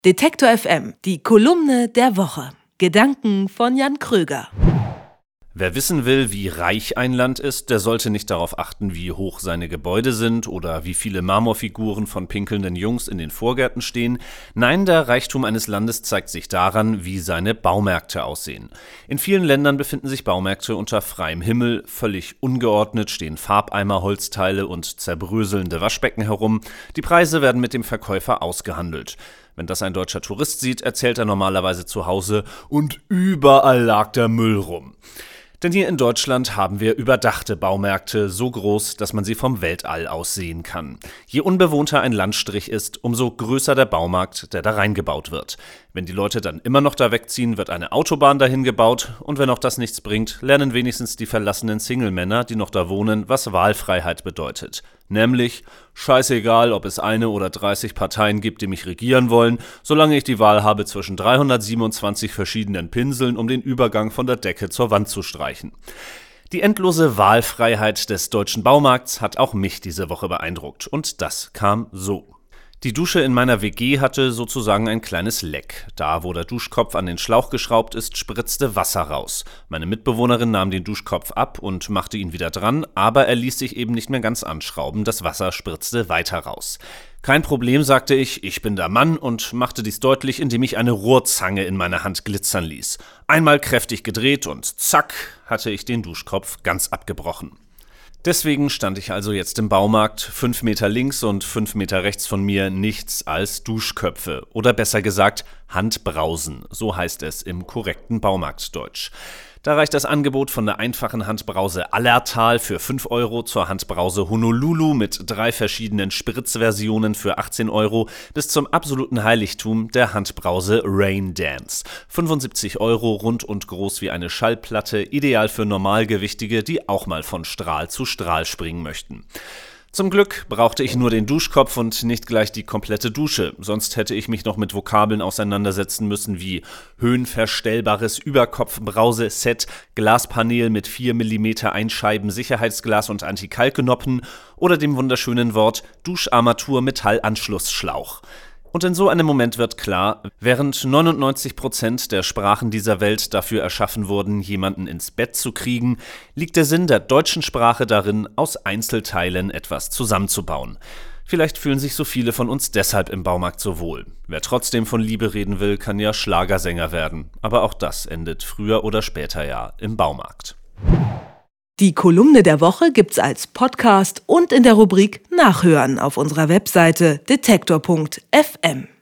Detektor FM, die Kolumne der Woche. Gedanken von Jan Kröger. Wer wissen will, wie reich ein Land ist, der sollte nicht darauf achten, wie hoch seine Gebäude sind oder wie viele Marmorfiguren von pinkelnden Jungs in den Vorgärten stehen. Nein, der Reichtum eines Landes zeigt sich daran, wie seine Baumärkte aussehen. In vielen Ländern befinden sich Baumärkte unter freiem Himmel. Völlig ungeordnet stehen Farbeimer, Holzteile und zerbröselnde Waschbecken herum. Die Preise werden mit dem Verkäufer ausgehandelt. Wenn das ein deutscher Tourist sieht, erzählt er normalerweise zu Hause: Und überall lag der Müll rum. Denn hier in Deutschland haben wir überdachte Baumärkte, so groß, dass man sie vom Weltall aus sehen kann. Je unbewohnter ein Landstrich ist, umso größer der Baumarkt, der da reingebaut wird. Wenn die Leute dann immer noch da wegziehen, wird eine Autobahn dahin gebaut. Und wenn auch das nichts bringt, lernen wenigstens die verlassenen Single-Männer, die noch da wohnen, was Wahlfreiheit bedeutet. Nämlich: scheißegal, ob es eine oder 30 Parteien gibt, die mich regieren wollen, solange ich die Wahl habe zwischen 327 verschiedenen Pinseln, um den Übergang von der Decke zur Wand zu streichen. Die endlose Wahlfreiheit des deutschen Baumarkts hat auch mich diese Woche beeindruckt. Und das kam so. Die Dusche in meiner WG hatte sozusagen ein kleines Leck. Da, wo der Duschkopf an den Schlauch geschraubt ist, spritzte Wasser raus. Meine Mitbewohnerin nahm den Duschkopf ab und machte ihn wieder dran, aber er ließ sich eben nicht mehr ganz anschrauben, das Wasser spritzte weiter raus. Kein Problem, sagte ich bin der Mann und machte dies deutlich, indem ich eine Rohrzange in meiner Hand glitzern ließ. Einmal kräftig gedreht und zack, hatte ich den Duschkopf ganz abgebrochen. Deswegen stand ich also jetzt im Baumarkt, 5 Meter links und 5 Meter rechts von mir nichts als Duschköpfe oder besser gesagt Handbrausen, so heißt es im korrekten Baumarktdeutsch. Da reicht das Angebot von der einfachen Handbrause Allertal für 5 € zur Handbrause Honolulu mit 3 verschiedenen Spritzversionen für 18 € bis zum absoluten Heiligtum der Handbrause Rain Dance. 75 €, rund und groß wie eine Schallplatte, ideal für Normalgewichtige, die auch mal von Strahl zu Strahl springen möchten. Zum Glück brauchte ich nur den Duschkopf und nicht gleich die komplette Dusche, sonst hätte ich mich noch mit Vokabeln auseinandersetzen müssen wie höhenverstellbares Überkopfbrause-Set, Glaspanel mit 4 mm Einscheiben Sicherheitsglas und Antikalknoppen oder dem wunderschönen Wort Duscharmatur Metallanschlussschlauch. Und in so einem Moment wird klar, während 99% der Sprachen dieser Welt dafür erschaffen wurden, jemanden ins Bett zu kriegen, liegt der Sinn der deutschen Sprache darin, aus Einzelteilen etwas zusammenzubauen. Vielleicht fühlen sich so viele von uns deshalb im Baumarkt so wohl. Wer trotzdem von Liebe reden will, kann ja Schlagersänger werden. Aber auch das endet früher oder später ja im Baumarkt. Die Kolumne der Woche gibt's als Podcast und in der Rubrik Nachhören auf unserer Webseite detektor.fm.